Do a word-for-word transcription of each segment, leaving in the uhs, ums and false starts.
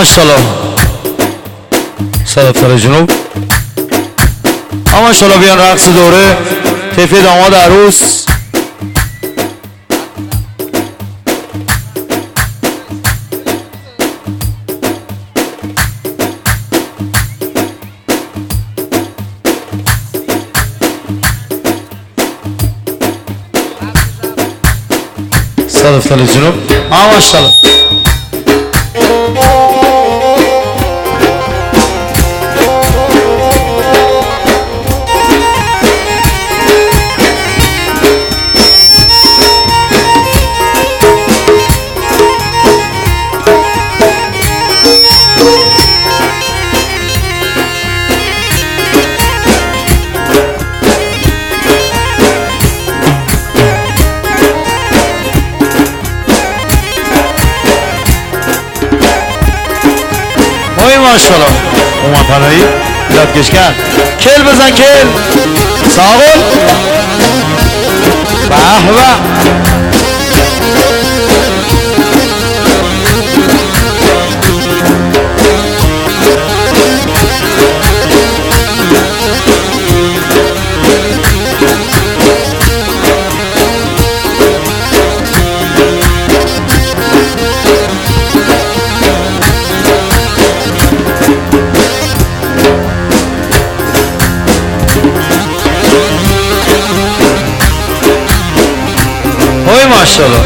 ماشاءالله صدفتر جنوب. ماشاءالله بیان رقص دوره طیفه داماد عروس. صدفتر جنوب. ماشاءالله ماشاءالله اومد پناهی یادگش کرد. کل بزن کل ساغل به به. ماشاءالله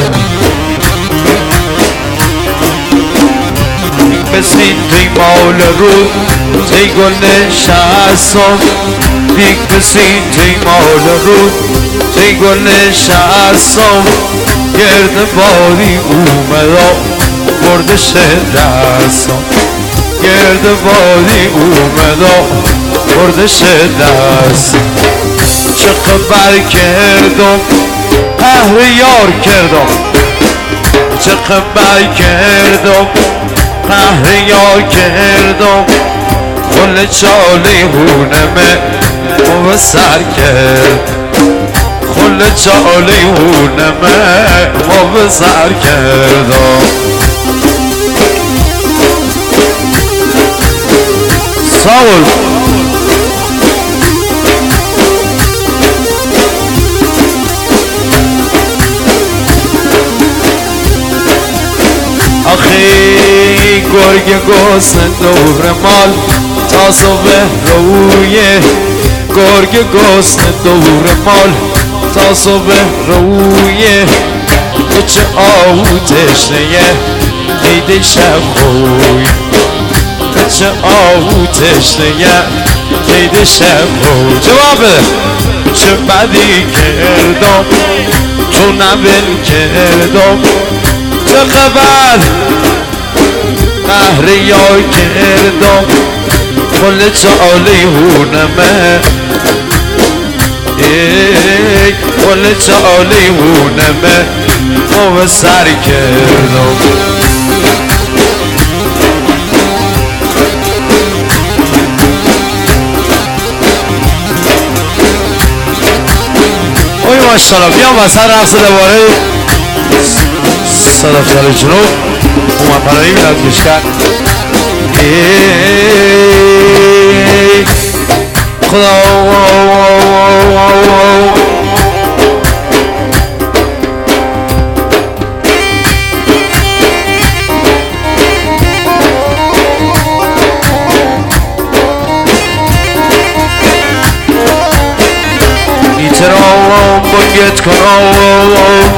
بسین توی مال رو ای گل نشستم. دیگ بسین توی مال رو ای گل نشستم. گرد بادی اومدا بردش دستم. گرد بادی اومدا بردش دستم. چه خبر کردم قهر یار کردم. چه خبر کردم قهر یار کردم. خل چالی هونمه و سر کرد. خل چالی هونمه و سر کردم. ساول آخی گرگ گوسن دور مال تا صبح رویه. گرگ گوسن دور مال تا صبح رویه. تو چه آهو تشنه دیده شب خوی. تو چه آهو تشنه دیده شب خوی. جواب بده. چه بدی کردم تو نبل کردم. چه خبر قهر یار کردم. خل چالی هونمه ای خل چالی هونمه و سر کردم. اوی ماشاءالله بیام وسط رقص دوباره صدفتر جنوب اومد پناهی یادگش کرد. خدا ایترام بانگت کنم.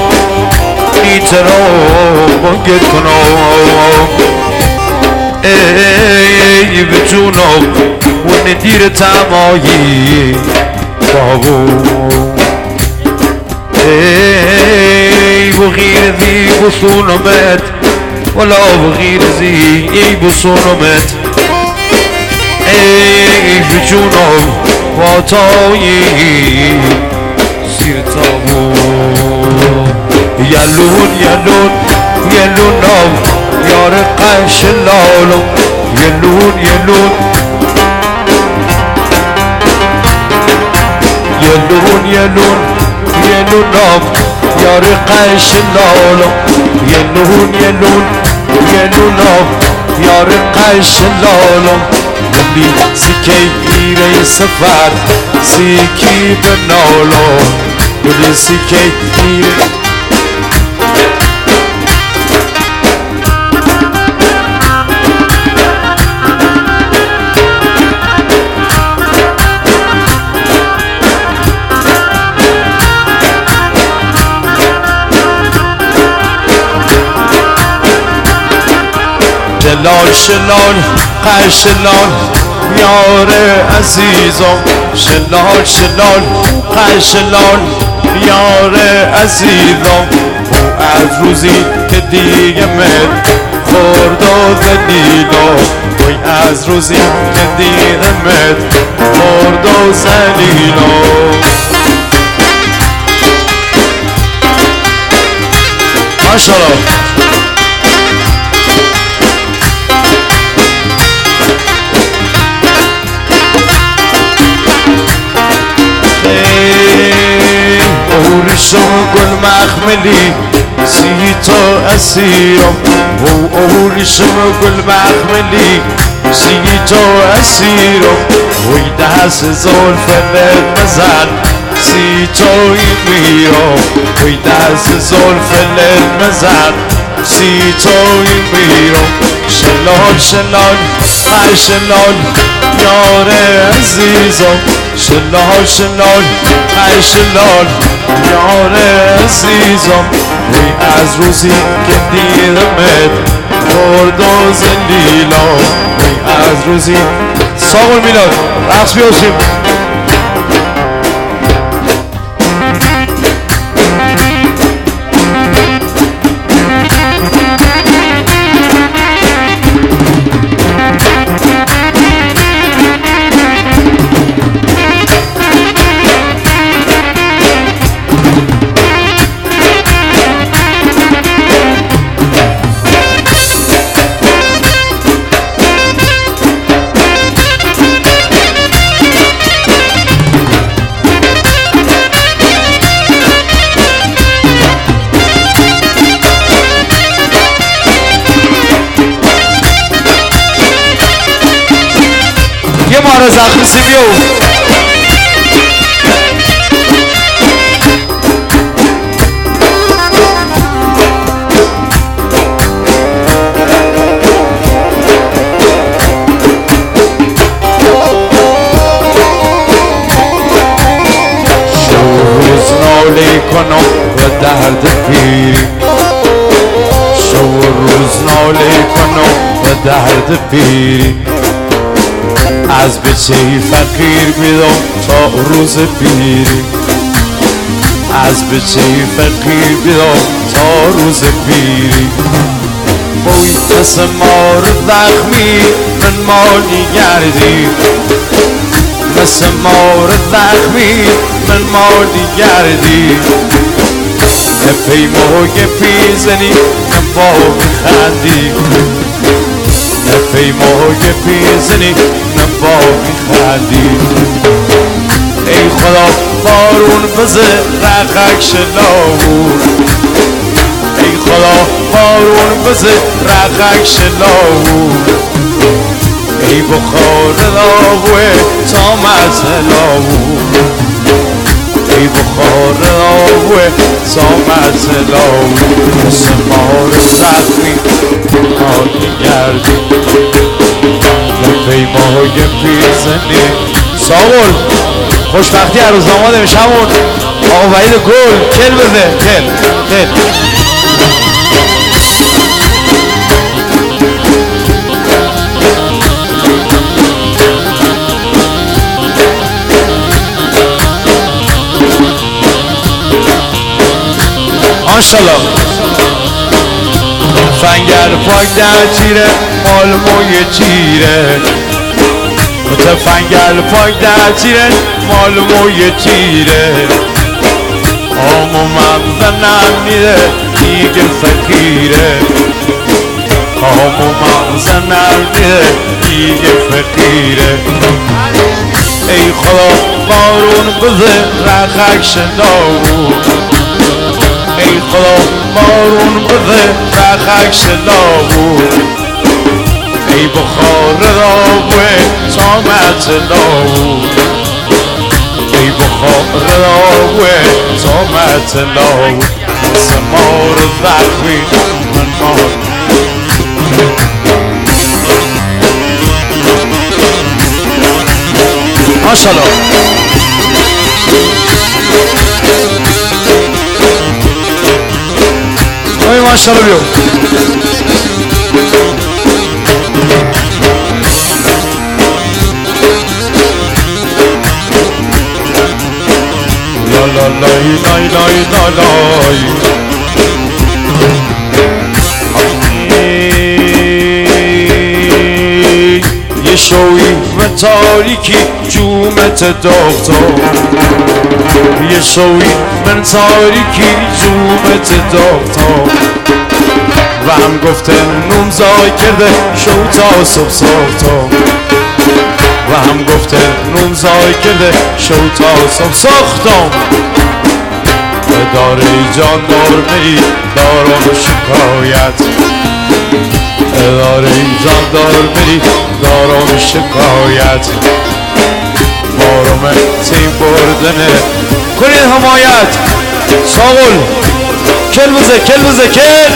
ایترام بانگت کنم. ای به جونم و ندیر تمایی بابو. ای بغیر ذی بسونمت ولا بغیر ذی بسونمت. ای به جونم و عطایی سیر تابو. یلون یلون یلونم یار قش لالم. یلون یلون یلون یلون یلونم یار قش لالم. یلون یلون یلونم یار قش لالم یلی سیکی میره سفر سیکی به نالم یلی سیکی میره شلال شلال قشلال یار عزیزم شلال شلال قشلال یار عزیزم او از روزی که دیگه مت خورد و ذلیلم وی از روزی که دیگه مت خورد و ذلیلم ماشاءالله اورشم گل مخملی سی تا اسیرم او اورشم گل مخملی سی تا اسیرم وی دست زلفت بزن سی تایی میرم وی دست زلفت بزن سی تایی میرم شلال شلال قشلال یار عزیزم شلال شلال قشلال یار عزیزم وی از روزی که دیدمت خورد و ذلیلم وی از روزی ساقل میلاد رقص بیاشیم یه ماره زخمی سیمیو شو روز ناله کنم و درد پیری شو روز ناله کنم و درد پیری از بچه فقیر بیدم تا روز پیری از بچه فقیر بیدم تا روز پیری بوی مثل مار زخمی من مالی گردی مثل مار زخمی من مالی گردی نپیمو که پیزنی نبا بخندی نپیمو که پیزنی نبا میخندی ای خدا بارون بزه رقک شلاو ای خدا بارون بزه رقک شلاو ای بخار داغوه تا مزلاو ای بخار داغوه تا مزلاو مثل مار زخمی حال میگردی پیماهای پیرزنی ساقل خوشبختی عروس داماد امشبون آقا وحید گل کل بده کل کل ماشالله فنگر پاک در چیره مال موی چیره متفنگر پاک در چیره مال موی چیره آمو مغزنم میده دیگه فقیره آمو مغزنم میده دیگه فقیره ای خدا بارون بزه رقک شناو ای خدا بارون بده رقک شلاو ای بخار راوه سامت لاو ای بخار راوه سامت لاو سمار ذخوی من مار ماشالله اوی ماشالله بیو لا لا لای لای لای لا لای یه شوی و تاریکی جومت داغتا یه شوی من تاریکی جومت داغتا و هم گفته نومزای کرده شو تا صبح ساختا و هم گفته نومزای کرده شو تا صبح ساختم اداره جان دار میری دارم شکایت اداره جان دار میری دارم شکایت مارم تیم بردنه کنید حمایت ساغل کل بزه کل بزه کل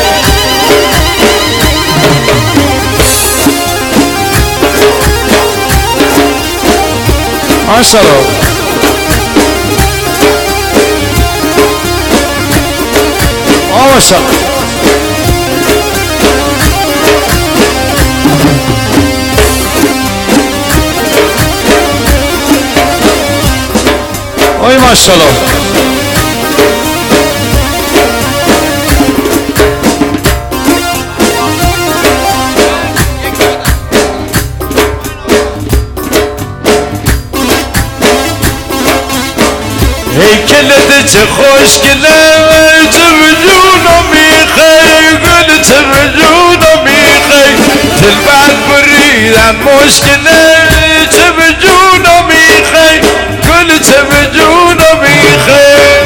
ماشالله ماشالله اوی ماشالله هیکلت چه خوشگله چه وجونو میخوای گل چه وجونو میخوای دلبر بریدم مشکله چه وجونو میخوای گل چه وجونو میخوای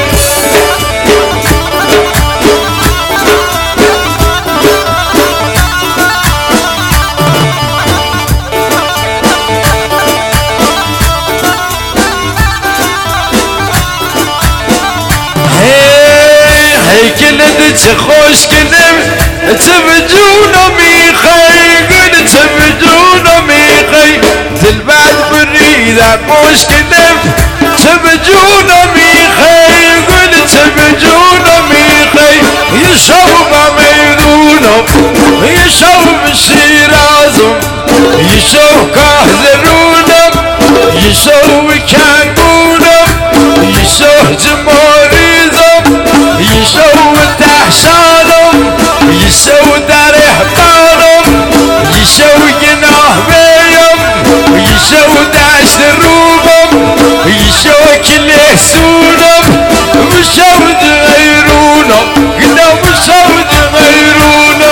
هیکلت چه خوشگله چه وجونو میخوای گل چه وجونو میخوای دلبر بریدم مشکله چه وجونو میخوای گل چه وجونو میخوای یه شو با میدونم یه شو بشیرازم یه شو کهزرونم یه شو کنگونم یه شو جماریزم یه شو تحشانم یه شو در احبارم یه شو گناه بیم یه شو دشت روبم یه شو کله سونم و شو غیرونم گناه و شو غیرونم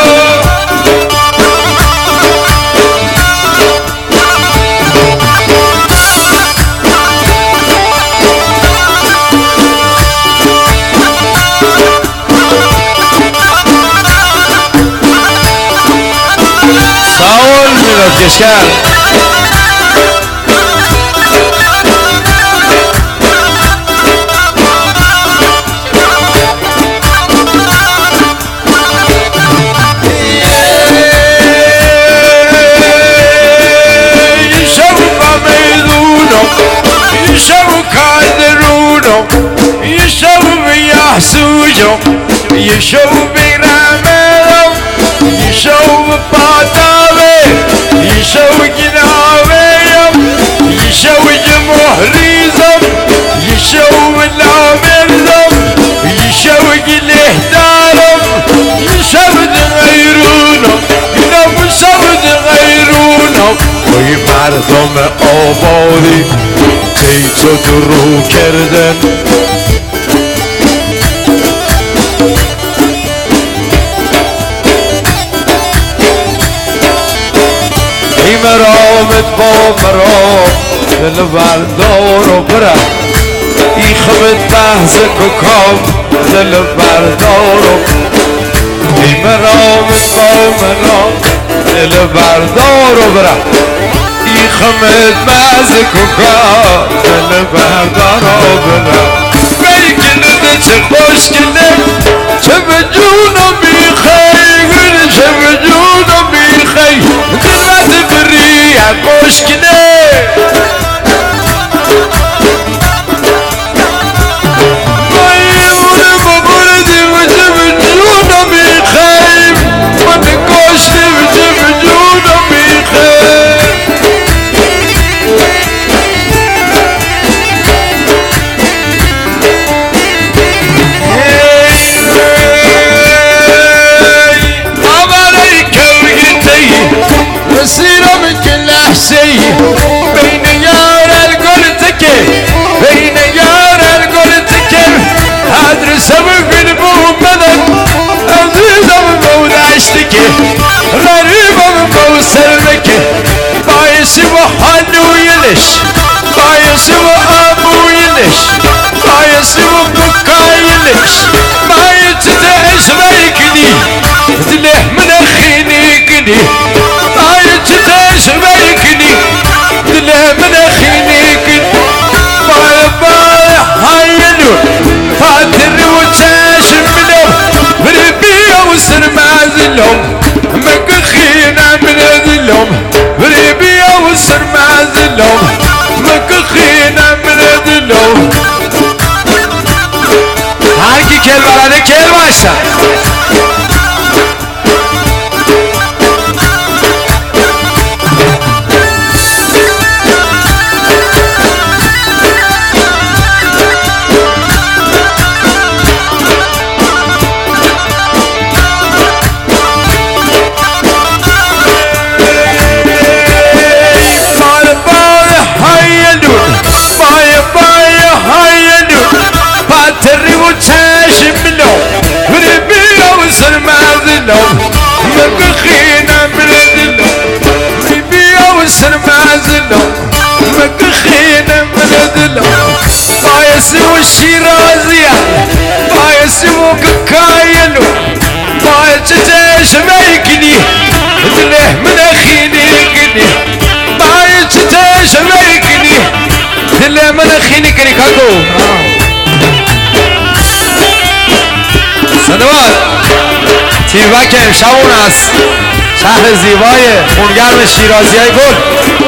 ساول میلاد کشکر یه شو بیرمم یه شو پاتاوه یه شو گناویم یه شو جمهریزم یه شو لامرزم یه شو گله دارم یه شو غیرونم اینم شو غیرونم وی مردم آبادی تی تو درو کردن ای مرامت با مرام دل بردار و بره ای خمت بحث کام دل بردار و ای مرامت با مرام دل بردار و برم ای خمت مزه کوکا دل بردار و برم بیکنه چه خوش کنه چه به جونو میخوای چه به جونو میخوای قدرت بری خوش کنه بین یار الگل تکه بین یار الگل تکه ادرسم گل بو بدن عزیزم بو دشتکه غریبم بو سرمکه بایسی و حلویلش بایسی و آبویلش بایسی و بکایلش بایسی تعش بیکنی دله من خینی کنی بایسی تعش بیکنی دله من خینی کنی بای بای حیلون فاتر و چشم بلو بربیا و سرمازلهم مک خینا من دلهم بربیا و سرمازلهم مک خینا من دلهم هر کی کل بلده کل باشه مكخينا بلدنا بيبيا وسرمازنا مكخينا بلدنا بايسي والشيرازية بايسي وككايلو بايسي تاش ميكني دله من اخيني كني بايسي تاش ميكني دله من اخيني كني كاكو سنوات تیربک امشبون است شهر زیبای خونگرم شیرازی های گل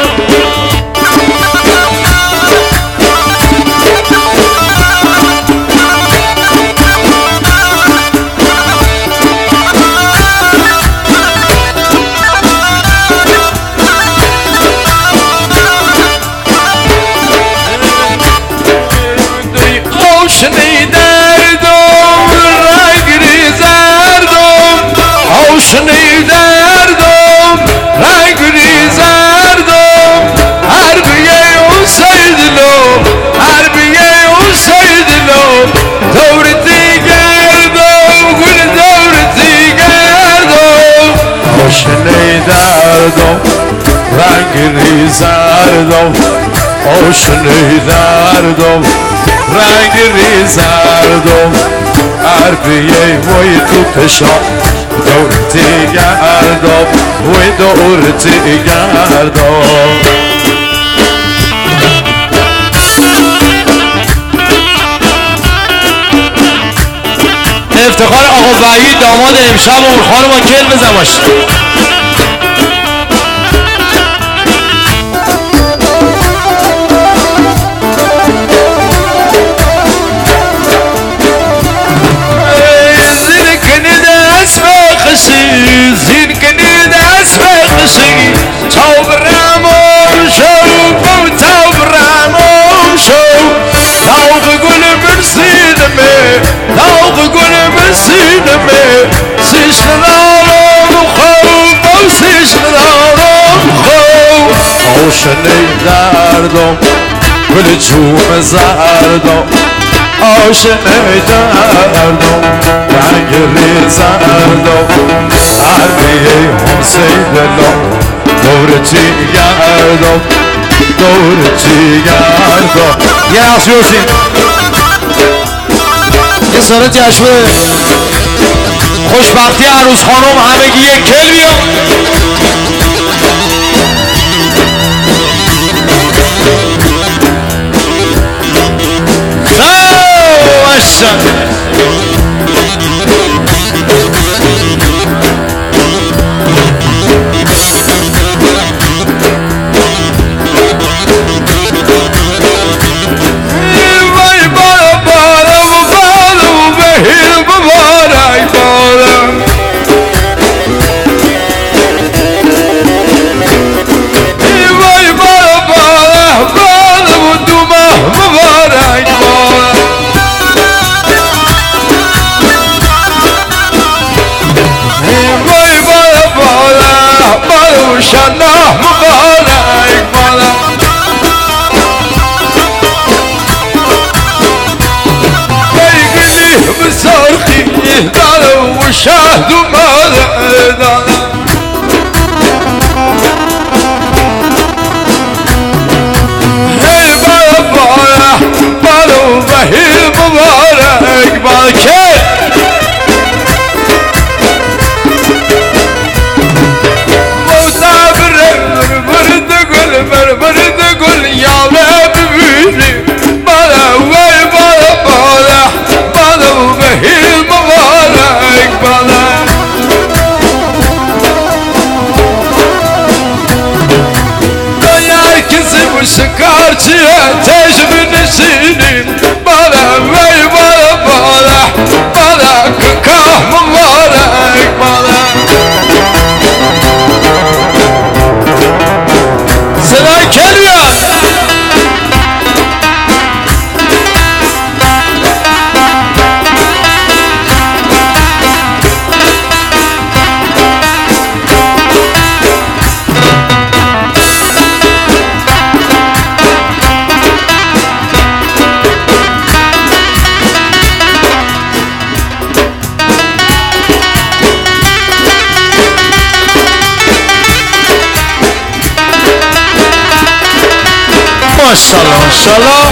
شنی دردم رنگ ریزردم هر بیه اون سیدلو هر بیه اون سیدلو دورتی گردم گل دورتی گردم شنی دردم رنگ ریزردم شنی دردم رنگ ریزردم هر بیه وی تو پشام دورتی گردم و دورتی گردم افتخار آقا وحید داماد امشب اون خانم با کل بزماش زين كنيد اسمع خشي تاو برامو شو تاو برامو شو تاو بقول برسينمي تاو بقول برسينمي سيش نارم خو سيش نارم خو اوشني دردم بالجوم زردم اوشني دردم رنگ ریزردم عربیه حسین دلم دورتی گردم دورتی گردم یه نقصی حسین یه سال جشنه خوشبختی عروس خانم همگی یک کل بیام مهدو مادر هی بابا بالو بهی مبارک باکر شکارچیه چشم نشینیم بالا وی بالا بالا بالا ککاه مبارک بالا صدای کلیان ماشاءالله ماشاءالله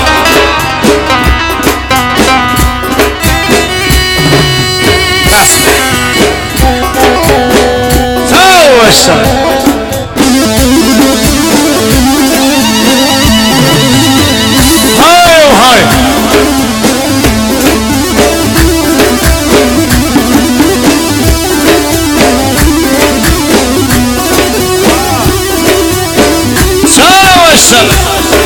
ماشاءالله هاي وهاي ماشاءالله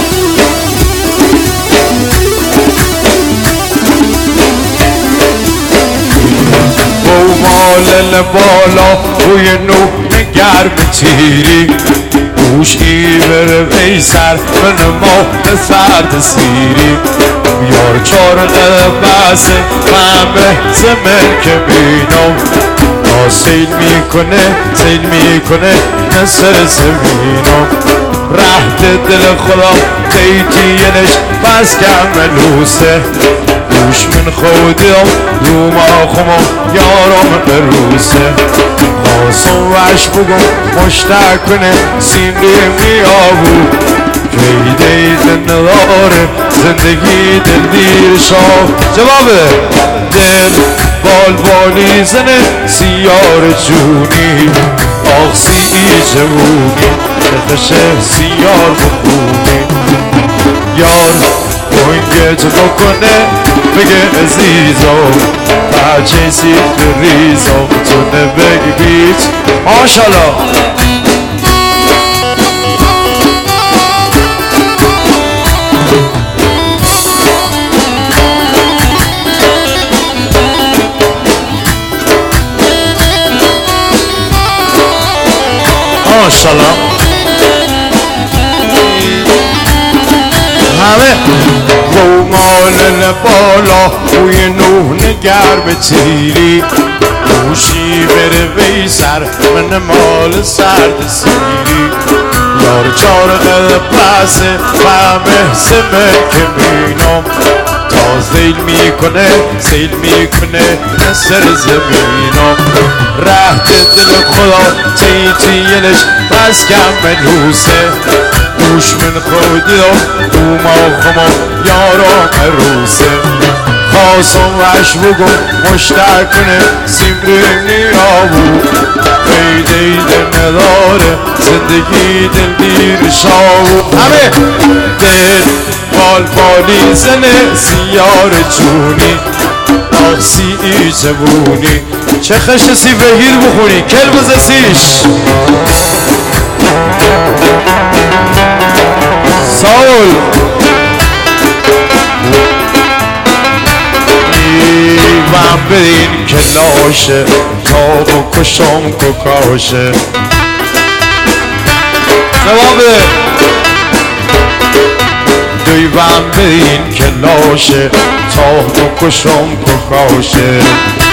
مال بالا روی نوح نگر بچیری گوش ایبر بیسر من ما سرد سیری بیار چارق بسه همه زمن که بینم تا سیل میکنه سیل میکنه نصر زمینم رهد دل خدا تیتینش بس کملوسه گوش من خودم رو ما خمام یارم بروسه خواستم وش بگم مشتاق کنه سیمریم نیابو فیده دل نداره زندگی دل دیر شاه جوابه دل بال بالی زنه سیار جونی آخسی جوونی نخشه سیار بخونی یار گنگت بکنه بگه عزیزم بچه سیخ ریزم تونه بگی بیت ماشالله ماشالله همه رو مال بالا روی نوح نگر بچیری گوشی بره بی سر من مال سرد سیری یار چارق پسه همه سمه که مینم تا زیل میکنه زیل میکنه نصر زمینم رهد دل خدا تیتینش بس کم منوسه گوش من خودم دوما خمام یارم عروسه خواستم وش بگم مشتاق کنه سیمریم نیابو پیده دل نداره زندگی دل دیر شاو همه دل بال بالی زنه سیار جونی آخسی ای جوونی چه خش سی بهیر بخونی کل بزسیش ساول ایوان بدین کلاشه تا بکشم ککاشه جوابه دویوان بدین کلاشه تا بکشم ککاشه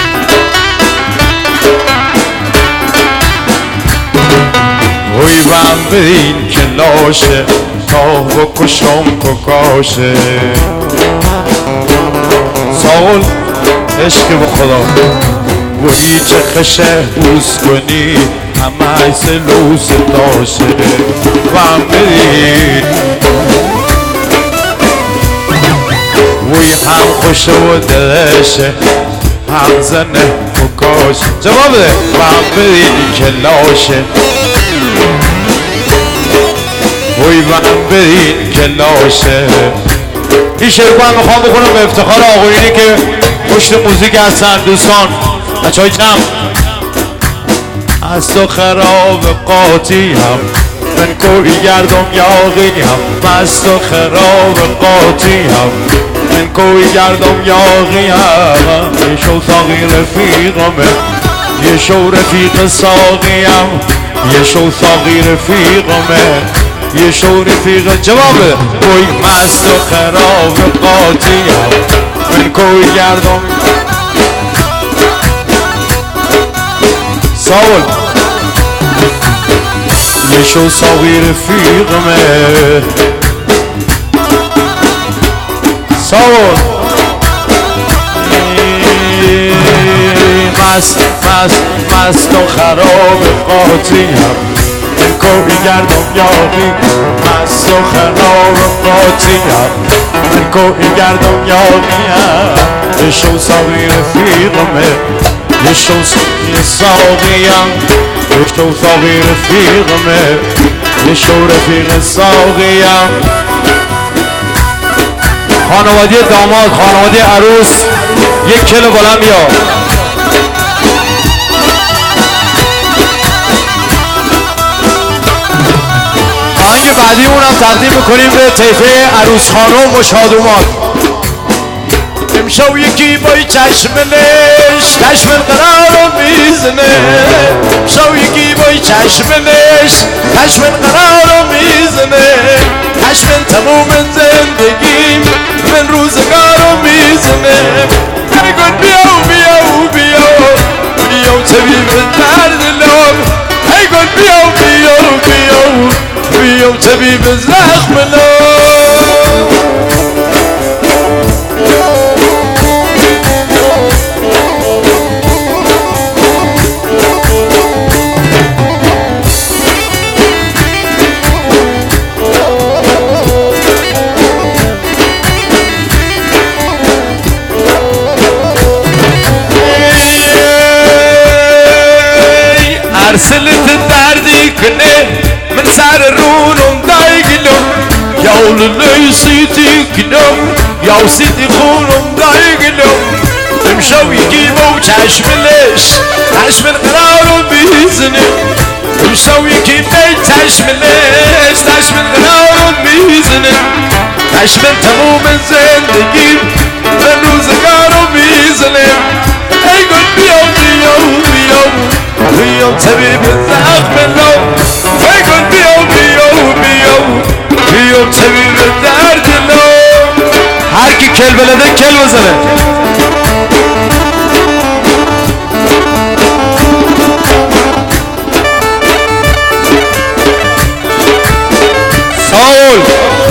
دویوان بدین کلاشه تا بکشم ککاشه ساول عشق به خدا وی چه خشه بوس کنی همه سلوس داشته و هم برید وی هم خوشه و دلشه هم زنه و کاش جواب ده و هم برید کلاشه وی و هم برید کلاشه. این شعر رو هم میخوام بکنم به افتخار آقایونی که پشت موزیک هستن. دوستان بچه های جمع از تو خراب قاطی هم من کوی گردم یاقی هم از تو خراب قاطی هم من کوی گردم یاقی هم یه شو ساقی رفیقمه یه شو رفیق ساقی هم یه شو ساقی رفیقمه یه شو رفیق جوابه کوی مست و خراب قاطی هم من کوی گردم ساول یه شو ساقی رفیقمه ساول مست مست مست و خراب قاطی هم من کوی گردم یاقی مست و خراب قاطی هم من کوی گردم یاقی هم یه شو ساقی رفیقمه یه شو ساقی هم یه شو ساقی رفیقمه یه شو رفیق ساقی هم. خانواده داماد خانواده عروس یک کلو بلند بیا. آهنگ بعدیمون هم تقدیم میکنیم به طیفه عروس خانم و شادومان. امشب یکی بای چشمنش چشم قرار رو میزنه امشب یکی بای چشمنش چشم قرار رو میزنه چشم تموم زندگیم من روزگار رو میزنه نگون بیاو بیاو بیاو بیاو طبیب درد لب نگون بیاو بیاو بیاو بیاو طبیب زخم لب. ارسلت دردی کنه من سر رونم دایگلم یاول لیسیتی کنم یا سیتی خونم دایگلم امشب یکی بو چشملش چشم قرارو بیزنه امشب یکی بی چشملش چشم قرارو بیزنه چشم تموم زندگیم من روزگارو بیزنه ای گل بیاو بیاو بیاو بیاو طبیب زخم لب ای گل بیاو بیاو بیاو بیاو طبیب درد لب. هر کی کل بلده کل بزنه. ساول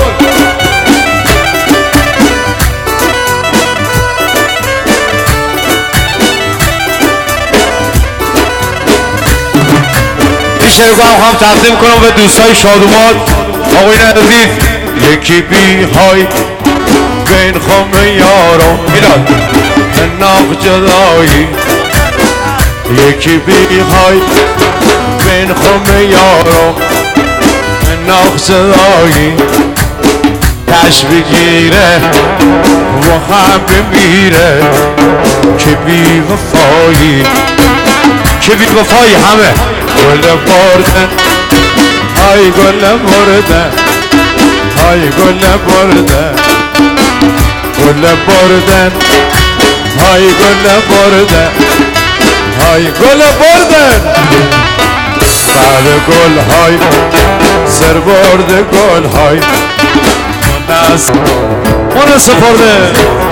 این شعر رو هم تقدیم کنم به دوستای شادومان آقایون عزیز. یکی بی های بین خم یارم میلاد ناق جدایی یکی بی های بین خم یارم ناق جدایی تش بگیره و هم بمیره که بی وفایی که بی وفایی همه گل بردن های گل بردن های گل بردن گل بردن های گل بردن های گل بردن بعد گل های سر برده گل های منس منس سپرده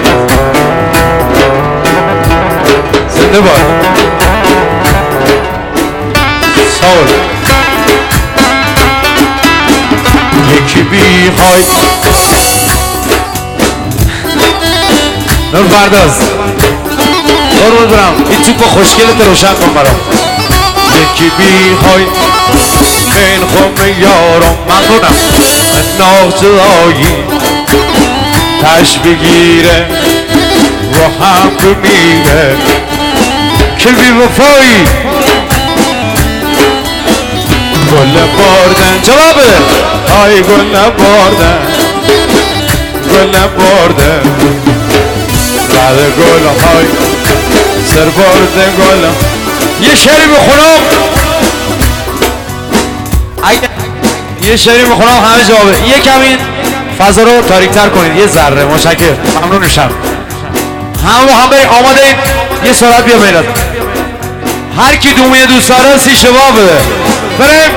زنده باد ساول. یکی بی های نور پرداز قربون برم این توپ خوشگلت روشن کن برام یکی بی های بین خم یارم ممنونم نازایی تش بگیره رو هم بمیره که بی وفایی گل بردن جوابه های گل بردن گل بردن بعد گل های سر برده گل یه شعری بخونم یه شعری بخونم همه جوابه یه کمی فضا رو تاریک‌تر کنید یه ذره مشکر ممنونشم همه با هم بریم آماده این یه سرعت بیا میلاد هر کی دومی دوست داره سی شباب بده بریم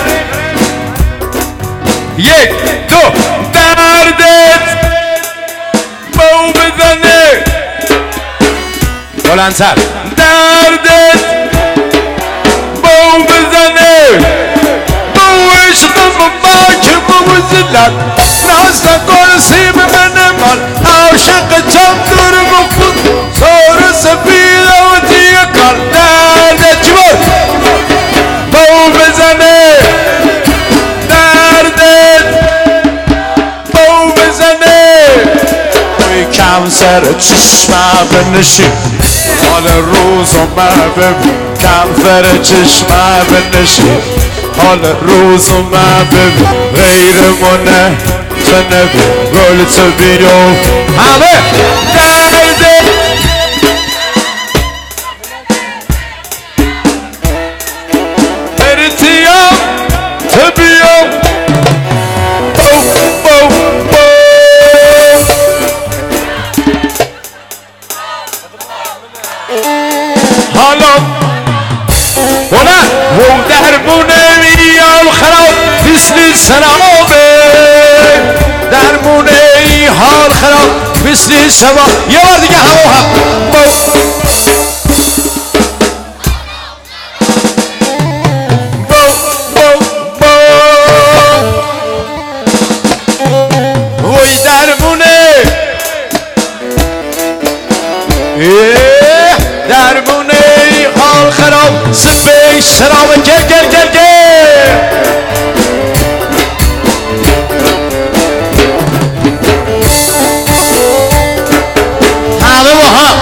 یک دو دردت بو بزنه بلندتر دردت بو بزنه بو عشقم با که بو زلت ناستا قرصی بمنه مال عاشق چم دور مخون سار سفید و دیگل دردت چی بود بو بزنه دردت بو بزنه کم سر چشمه بنشین حال روز اومد ببین کم سر چشمه بنشین حال روز اومد ببین غیر منه تنبی گل تو بیو همه درده ارتیام تو بیو بو بو بو حالا بلند و درمونه میال خراب مثل سرابه درمونه ای حال خراب مثل شبا یه بار دیگه همه هم بو بو بو بو وی درمونه درمونه ای حال خراب سبه شراب گر گر گر گر همه با هم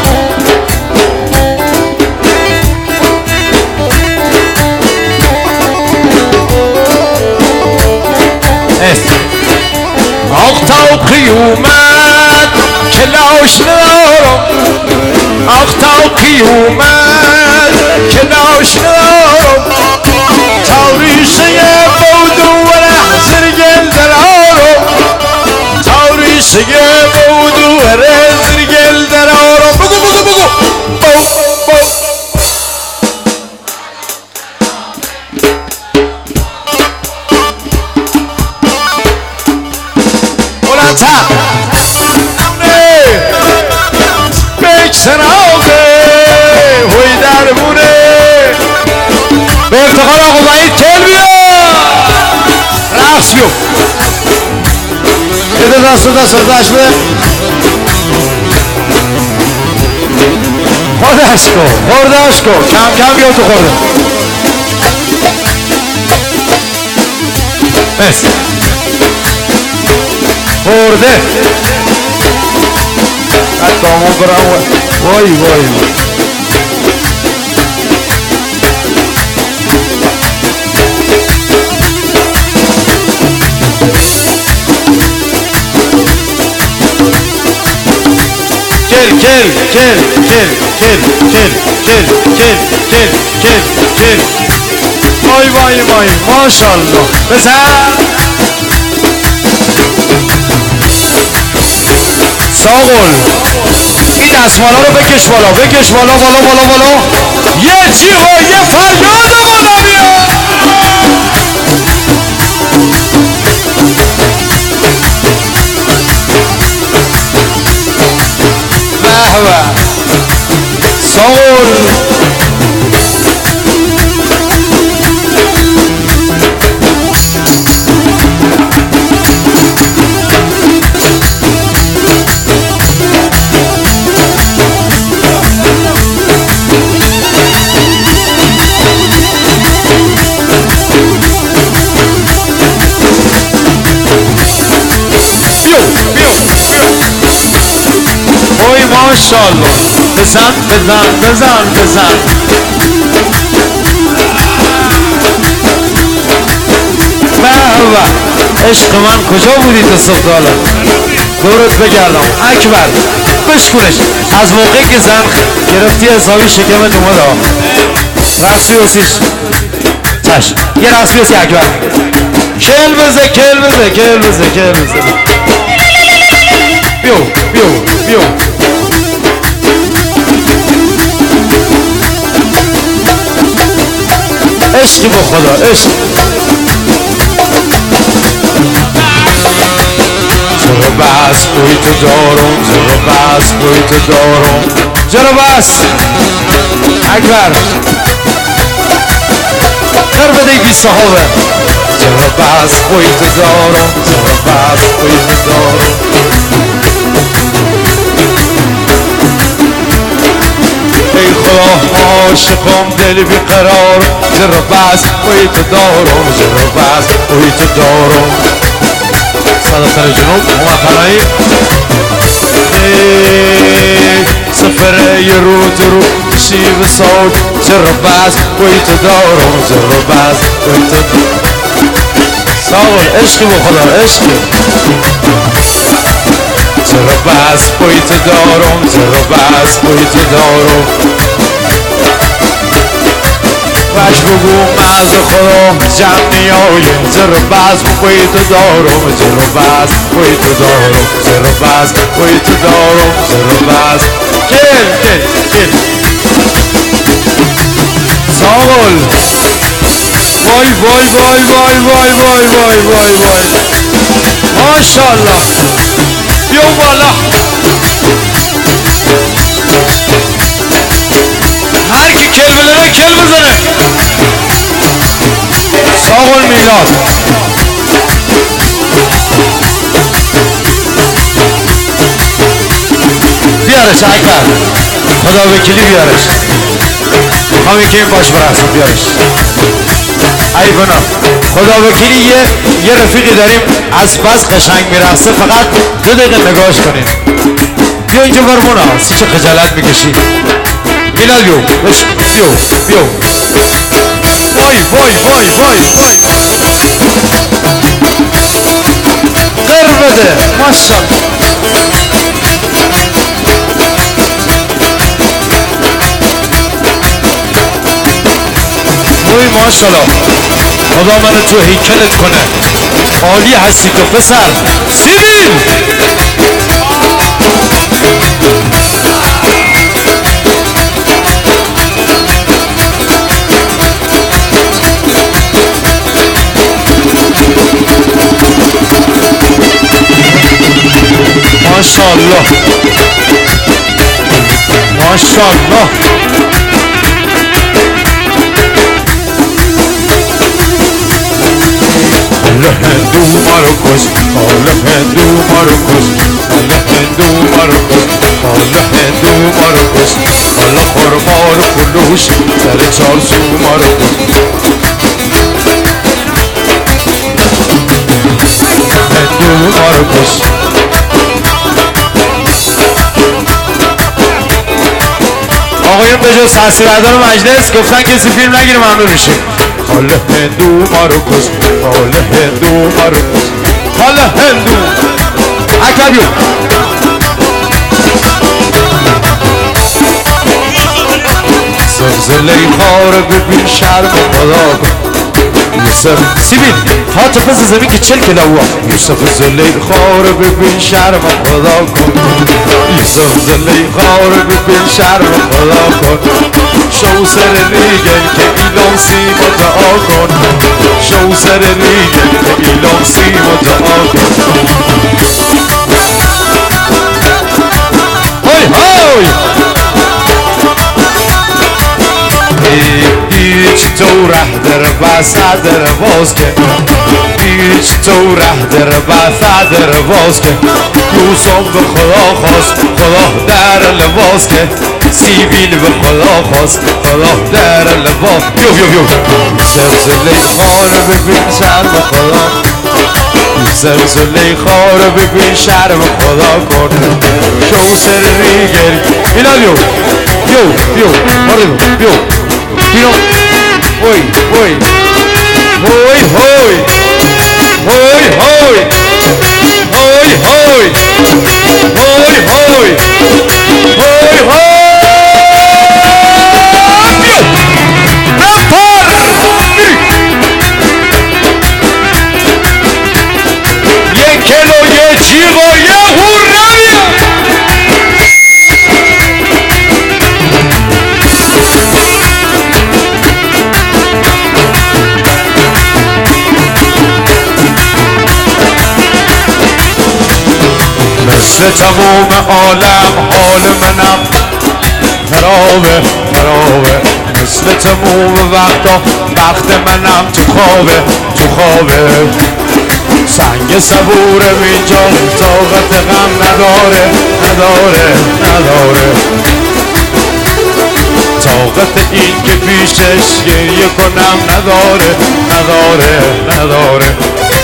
آخ تا قیومت کلاش ندارم آخ تا قیومت کلاش ندارم تاریشه بود و رحزر گل درارم تاریشه بود و رحزر گل درارم بگو بگو بگو بو بو بلندتر سنابه وی درمونه به افتخار آقا وحید تل بیا رقص بیو بده دست رو دست رو دست بده خوردش کن خوردش کن کم کم بیا تو خورده بس خورده دامون برم وای وای کل کل کل کل کل کل کل کل کل کل کل وای وای وای ماشاءالله بزن ساقل این دستمالا رو بکش بالا بکش بالا بالا بالا بالا یه چی ها یه فریاد بالا بیا به به ساقل ماشاءالله بزن بزن بزن بزن بابا عشق من کجا بودی تا صبح تا حالا دورت بگردم اکبر بشکونش از موقعی که زن گرفتی حسابی شکمت اومد ها رقصی بسیش چشم یه رقصی بسی اکبر کل بزه کل بزه کل بزه کل بزه بیو بیو بیو عشقی با خدا عشق چرا بس کوی تو دارم چرا بس کوی تو دارم چرا بس اکبر در بده بی صحابه چرا بس کوی تو دارم چرا بس کوی تو دارم ای خدا عاشقم دل بیقرار چرا بس کوی تو دارم چرا بس کوی تو دارم صداقت جنوب موطنایی سفره یه رو تو رو شیب ساد چرا بس کوی تو دارم چرا بس کوی تو دارم ساول عشقی با خدا عشقی چرا بس کوی تو دارم چرا بس کوی تو دارم وش بگو مز خدا جمع نیایم چرا بس کوی تو دارم چرا بس کوی تو دارم چرا بس کوی تو دارم چرا بس کل کل کل ساول وای وای وای وای وای وای وای وای وای ماشاءالله بیو بالا هر کی کل بزنه کل بزنه ساغل میلاد بیارش اکبر خدا وکیلی بیارش میخوام یکی این باش برقصم بیارش ای بنا خدا وکیلی یه یه رفیقی داریم از بس قشنگ میرقصه فقط دو دقیقه نگاهش کنین بیا اینجا برمونا سی چه خجالت میکشی میلاد بیو بش بیو بیو وای وای وای وای وای غیر بده ماشاءالله وای ماشاءالله خدا منو تو هیکلت کنه عالی هستی تو پسر سیبیل ماشاءالله ماشاءالله حالا هندو مارو کش حالا هندو مارو کش حالا هندو مارو کش حالا هندو مارو کش حالا خورما رو فروش سر چارچو مارو کش هندو مارو کش آقایون به جز تصویردار مجلس گفتن کسی فیلم نگیره ممنون میشه حالا هندو مارو کش حالا هندو مارو کش حالا هندو اکبر بیو زلزله خاره ببین شرم خدا کن یوسف سیبیل هات پس زمین که چل کلا هوا یوسف زلی خاره ببین شرم خدا کن یوسف زلی خاره ببین شرم خدا کن شو سر ریگن که ایلان سیما دعا کن شو سر ریگن که ایلان سیما دعا کن های های هیچ تو ره در بسه در باز که هیچ تو ره در بسه در باز که یوسف به خدا خواست خدا در لباس که سیبیل به خدا خواست خدا در لباس بیو بیو بیو زلزله خانه ببین شرم خدا زلزله خاره ببین شرم خدا کن کوسر ریگل اینا بیو بیو بیو آره بیو بیو هوی هوی هوی هوی هوی هوی هوی هوی هوی هوی هوی هوی مثل تموم عالم حال منم خرابه خرابه مثل تموم وقتا وقت منم تو خوابه تو خوابه سنگ صبورم اینجا طاقت غم نداره نداره نداره طاقت این که پیشش گریه کنم نداره نداره نداره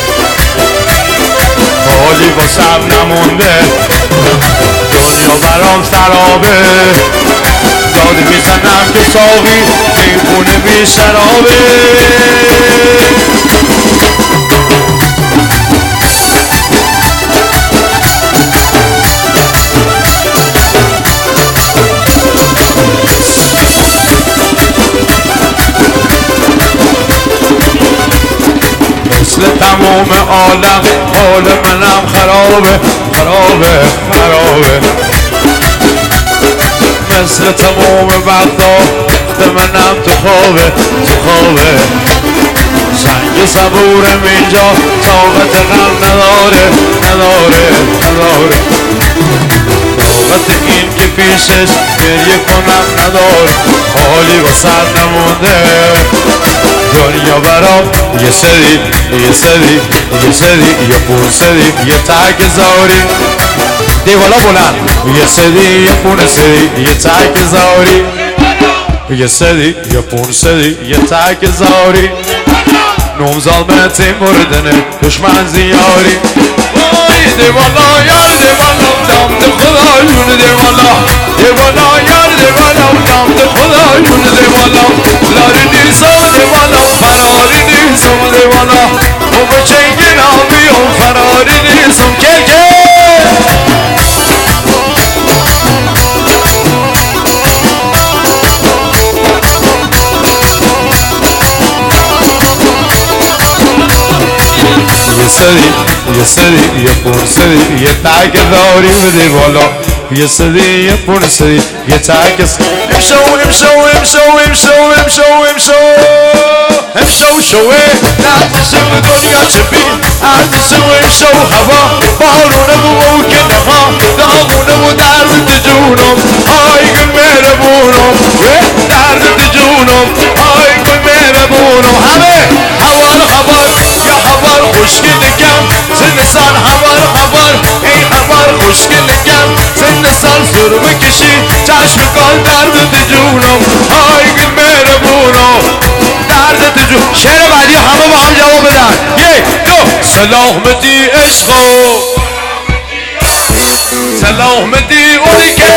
حالی واسم نمونده دنیا برام خرابه داد میزنم که ساقی این خونه بی شرابه مثل تمام عالم حال منم خرابه خرابه خرابه مثل تمام وقتا وقت منم تو خوابه تو خوابه سنگ صبورم اینجا طاقت غم نداره نداره نداره طاقت این که پیشش گریه کنم نداره حالی واسه نمونده دنیا برام یه سری یه سری یه سری یه پون سری یه تک زاری دیوالا بلند یه سری یه پون سری یه تک زاری یه سری یه پون سری یه تک زاری نوم ظالمت مردنه دشمن زیاری وای دیوالا یار دیوالا دامت خدا جون دیوالا دیوالا یار دیوالا دامت خدا جون دیوالا لاری نیزم دیوالا فراری نیزم دیوالا و با چنگی نامیم فراری نیزم که که یه سری یه سری یه پون سری یه تک داری بده بالا یه سری یه پون سری یه تک امشو امشو امشو امشو امشو امشو امشو شوه نتشو دنیا چه بی ارزشو امشو هوا بارونه بو که نها داغونه بو درد جونم آی گل مهربونم درد جونم آی گل مهربونم همه هوار خبر یا هوار خوشگلگم زنده سال هوار خبر ای هوار خوشگلگم زنده سال سر بکشی چشم کال درد جونم آی گل مهربونم درد جون شعر بعدی همه با هم جواب بدن یک دو سلامتی عشقو سلامتی اونی که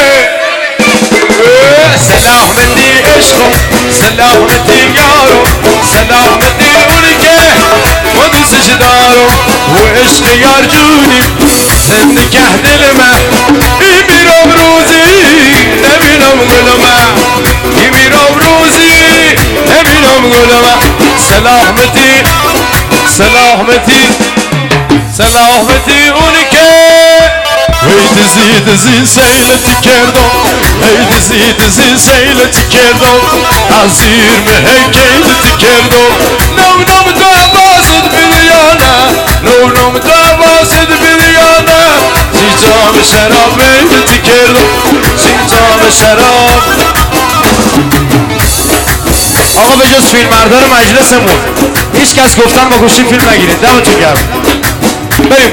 سلامتی عشقو سلامتی یارو سلامتی اونی که و دوستش دارو و عشق یار جونی زنده که دل من ای میرم روزی نبینم گل من ای میرم روزی نبینم گل من سلامتی سلامتی سلامتی اونی که ای دزی دزی سیلتی کردم ای دزی دزی سیلتی کردم از زیر مهکیلتی کردم نو نم تو عباسد بیلیانه نو نم تو عباسد بیلیانه سی جام شراب میلتی کردم سی جام شراب آقا به جز فیلمبردار مجلسمون هیچ کس گفتن با گوشی فیلم نگیرید دمتون گرم بریم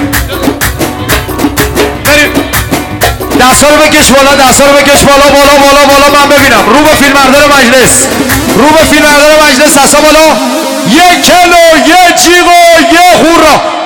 بریم دستا رو بکش بالا دستا رو بکش بالا بالا بالا بالا من ببینم رو به فیلمبردار مجلس رو به فیلمبردار مجلس دستا بالا یک کلو یک جیغ و یک هورا